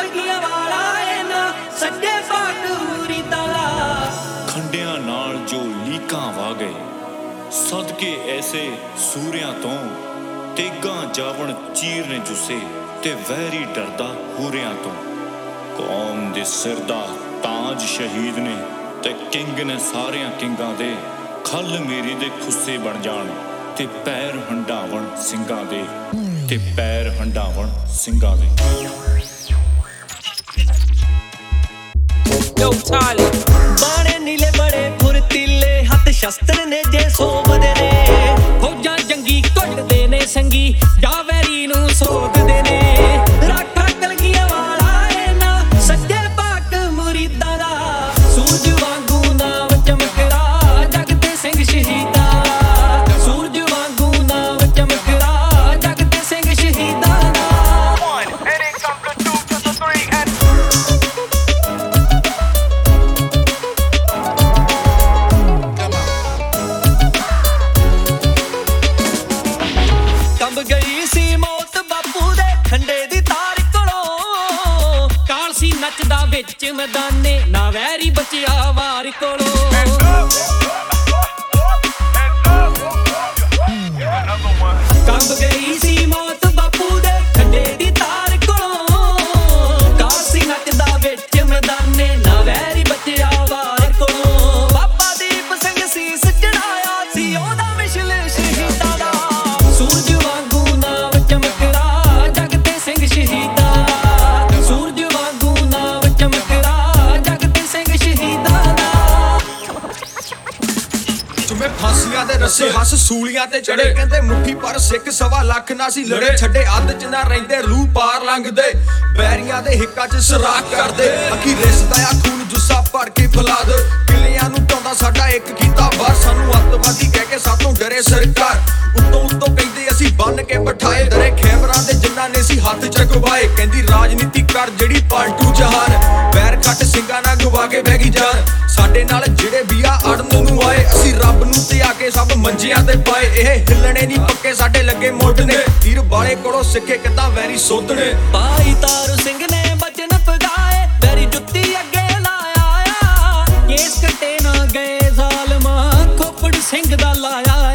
ਕਲਗੀਆਂ ਵਾਲਾ ਏ ਨਾ ਸੱਜੇ ਪਾਟ ਮੁਰੀਦਾਂ ਦਾ। ਖੰਡਿਆਂ ਨਾਲ ਜੋ ਲੀਕਾਂ ਵਾ ਗਏ ਸਦਕੇ ਐਸੇ ਸੂਰਿਆਂ ਤੋਂ, ਤੇਗਾਂ ਜਾਵਣ ਚੀਰ ਨੇ ਜੁੱਸੇ ਤੇ ਵਹਿਰੀ ਡਰਦਾ ਹੂਰਿਆਂ ਤੋਂ। ਕੌਮ ਦੇ ਸਿਰ ਦਾ ਤਾਜ ਸ਼ਹੀਦ ਨੇ ਤੇ ਕਿੰਗ ਨੇ ਸਾਰਿਆਂ ਕਿੰਗਾਂ ਦੇ। ਖੱਲ ਮੇਰੀ ਦੇ ਖੁੱਸੇ ਬਣ ਜਾਣ ਤੇ ਪੈਰ ਹੰਡਾਵਣ ਸਿੰਘਾਂ ਦੇ, ਤੇ ਪੈਰ ਹੰਡਾਵਣ ਸਿੰਘਾਂ ਦੇ। ਬਾਣੇ ਨੀਲੇ ਬੜੇ ਫੁਰਤੀਲੇ ਹੱਥ ਸ਼ਸਤਰ ਨੇ ਜੇ ਸੋਭਦੇ ਨੇ। ਫੌਜਾਂ ਜੰਗੀ ਘੁੱਟਦੇ ਨੇ ਸੰਗੀ ਜਾਂ ਵੈਰੀ ਨੂੰ ਸੋਧਦੇ ਨੇ। ਰਾਖਾ ਕਲਗੀਆਂ ਵਾਲਾ ਏ ਨਾ ਸੱਜੇ ਪਾਟ ਮੁਰੀਦਾਂ ਦਾ। ਸੂਰਜ ਵਾਂਗੂ ਨਾਮ ਚਮਕਦਾ ਜਗ ਤੇ ਸਿੰਘ ਸ਼ਹੀਦਾਂ ਦਾ। ਸੂਰਜ ਵਾਂਗੂ ਨਾਮ ਚਮਕਦਾ ਜਗ ਤੇ ਸਿੰਘ ਸ਼ਹੀਦਾਂ ਦਾ। ਕੰਬ ਗਈ ਸੀ ਮੌਤ ਬਾਪੂ ਦੇ ਖੰਡੇ ਦੀ ਤਾਰ ਕੋਲੋਂ। ਕਾਲ ਸੀ ਨੱਚਦਾ ਵਿੱਚ ਮੈਦਾਨੇ ਨਾ ਵੈਰੀ ਬਚਿਆ ਵਾਰ ਕੋਲੋਂ। ਕੰਬ ਗਈ ਸੀ ਮੌਤ ਬਾਪੂ ਦੇ ਖੰਡੇ ਦੀ ਤਾਰ ਕੋਲੋਂ। ਕਾਲ ਸੀ ਨੱਚਦਾ ਵਿੱਚ ਮੈਦਾਨੇ ਨਾ ਵੈਰੀ ਬਚਿਆ ਵਾਰ ਕੋਲੋਂ। ਬਾਬਾ ਦੀਪ ਸਿੰਘ ਸੀਸ ਚੜਾਇਆ ਸੀ ਉਹਦਾ ਮਿਸ਼ਲ ਸ਼ਹੀਦਾਂ ਦਾ। ਸੂਰਜ ਵਾਂਗੂ ਨਾਮ ਚਮਕਦਾ ਜਗ ਤੇ ਸਿੰਘ ਸ਼ਹੀਦਾਂ ਦਾ। ਸੂਰਜ ਵਾਂਗੂ ਨਾਮ ਚਮਕਦਾ ਜਗ ਤੇ ਸਿੰਘ ਸ਼ਹੀਦਾਂ ਦਾ। ਜਿਵੇਂ ਫਾਂਸੀਆਂ ਦੇ ਰੱਸੇ ਹੱਸ ਸੂਲੀਆਂ ਤੇ ਚੜੇ। ਕਹਿੰਦੇ ਮੁੱਠੀ ਪਰ ਸਿੱਖ 1.25 ਲੱਖ ਨਾ ਸੀ ਲੜੇ। ਛੱਡੇ ਅੱਧ ਚ ਨਾ ਰਹਿੰਦੇ ਰੂਹ ਪਾਰ ਲੰਘਦੇ। ਬੈਰੀਆਂ ਦੇ ਹਿੱਕਾਂ ਚ ਸਰਾਖ ਕਰਦੇ। ਅੱਖੀ ਰਿਸਦਾ ਆ ਖੂਨ ਜੁੱਸਾ ਭਰ ਕੇ ਫਲਾਦ। ਕਿਲਿਆਂ ਨੂੰ ਟਾਉਂਦਾ ਸਾਡਾ ਇੱਕ ਕੀਤਾ ਬਾਹਰ। ਸਾਨੂੰ ਅੱਤਵਾਦੀ ਕਹਿ ਕੇ ਸਾਥੋਂ ਡਰੇ ਸਰਕਾਰ। ਉੱਤੋਂ ਕਹਿੰਦੇ ਅਸੀਂ ਬੰਨ ਕੇ ਬਿਠਾਏ। ਡਰੇ ਖੈਬਰਾਂ ਦੇ ਜਿਨ੍ਹਾਂ ਨੇ ਸੀ ਹੱਥ ਚਕਵਾਏ। ਕਹਿੰਦੀ ਰਾਜਨੀਤੀ ਕਰ ਜਿਹੜੀ ਪਾਲਟੂ ਜਹਾਨ। ਵੈਰ ਕੱਟ ਸਿੰਘਾਂ ਨਾਲ ਗਵਾ ਕੇ ਬਹਿ ਗਈ ਜਾਨ। ਸਾਡੇ ਨਾਲ ਜਿਹੜੇ ਵੀ ਆ ਅੜਨ ਨੂੰ ਆਏ। ਅਸੀਂ ਰੱਬ ਨੂੰ ਧਿਆ ਕੇ ਸਭ ਮੰਜਿਆਂ ਤੇ ਪਾਏ। ਇਹ ਹਿੱਲਣੇ ਨਹੀਂ ਪੱਕੇ ਸਾਡੇ ਲੱਗੇ ਮੁੱਢ ਨੇ। ਤੀਰ ਬਾਲੇ ਕੋਲੋਂ ਸਿੱਖੇ ਕਿੱਦਾਂ ਵੈਰੀ ਸੋਧਣੇ। ਭਾਈ ਤਾਰੂ ਸਿੰਘ ਨੇ ਬਚਨ ਪਗਾਏ ਵੈਰੀ ਜੁੱਤੀ ਅੱਗੇ ਲਾਇਆ ਆ। ਕੇਸ ਕੱਟੇ ਨਾ ਗਏ ਜ਼ਾਲਮਾਂ ਖੋਪੜ ਸਿੰਘ ਦਾ ਲਾਇਆ ਆ।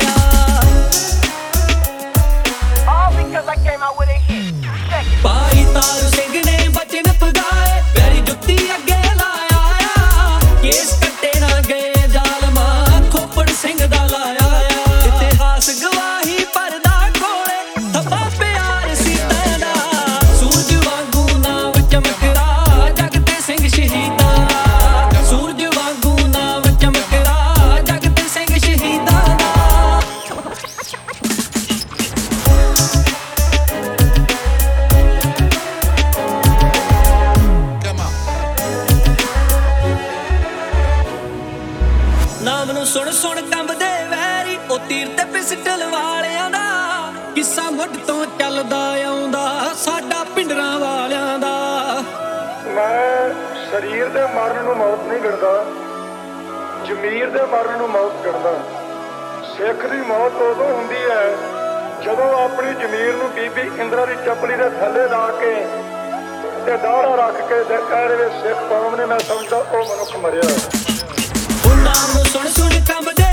ਭਾਈ ਤਾਰੂ ਸਿੰਘ ਨੇ ਬਚਨ ਪਗਾਏ ਵੈਰੀ ਜੁੱਤੀ ਅੱਗੇ ਲਾਇਆ ਆ। ਕੇਸ ਕੱਟੇ ਨਾ ਗਏ ਜ਼ਾਲਮਾਂ ਖੋਪੜ ਸਿੰਘ ਦਾ ਲਾਇਆ ਆ। ਇਤਿਹਾਸ ਗਵਾਹੀ ਭਰਦਾ ਕੋਲੇ ਥੱਬਾ ਪਿਆਰ ਸੀਤਾਂ ਦਾ। ਸੂਰਜ ਵਾਂਗੂ ਨਾਮ ਚਮਕਦਾ ਜਗ ਤੇ ਸਿੰਘ ਸ਼ਹੀਦਾਂ ਦਾ। ਸੂਰਜ ਵਾਂਗੂ ਨਾਮ ਚਮਕਦਾ ਜਗ ਤੇ ਸਿੰਘ ਸ਼ਹੀਦਾਂ ਦਾ। ਨਾਮ ਨੂੰ ਸੁਣ ਸੁਣ ਕੰਬਦੇ ਵੈਰੀ ਉਹ ਤੀਰ ਤੇ ਪਿਸਟਲ ਵਾਲਿਆਂ ਦਾ। ਕਿੱਸਾ ਮੁੱਢ ਤੋਂ ਚੱਲਦਾ ਆਉਂਦਾ ਸਾਡਾ ਪਿੰਡਰਾਂ ਵਾਲਿਆਂ ਦਾ। ਮੈਂ ਸਰੀਰ ਦੇ ਮਰਨ ਨੂੰ ਮੌਤ ਨਹੀਂ ਗਿਣਦਾ, ਜ਼ਮੀਰ ਦੇ ਮਰਨ ਨੂੰ ਮੌਤ ਗਿਣਦਾ। ਸਿੱਖ ਦੀ ਮੌਤ ਉਦੋਂ ਹੁੰਦੀ ਹੈ ਜਦੋਂ ਆਪਣੀ ਜ਼ਮੀਰ ਨੂੰ ਬੀਬੀ ਇੰਦਰਾ ਦੀ ਚੱਪਲੀ ਦੇ ਥੱਲੇ ਲਾ ਕੇ ਤੇ ਦਾੜਾ ਰੱਖ ਕੇ ਕਹਿ ਰਹੇ ਸਿੱਖ ਕੌਮ ਨੇ, ਮੈਂ ਸਮਝਦਾ ਉਹ ਮਨੁੱਖ ਮਰਿਆ। ਨਾਮ ਨੂੰ ਸੁਣ ਸੁਣ ਕੰਬਦੇ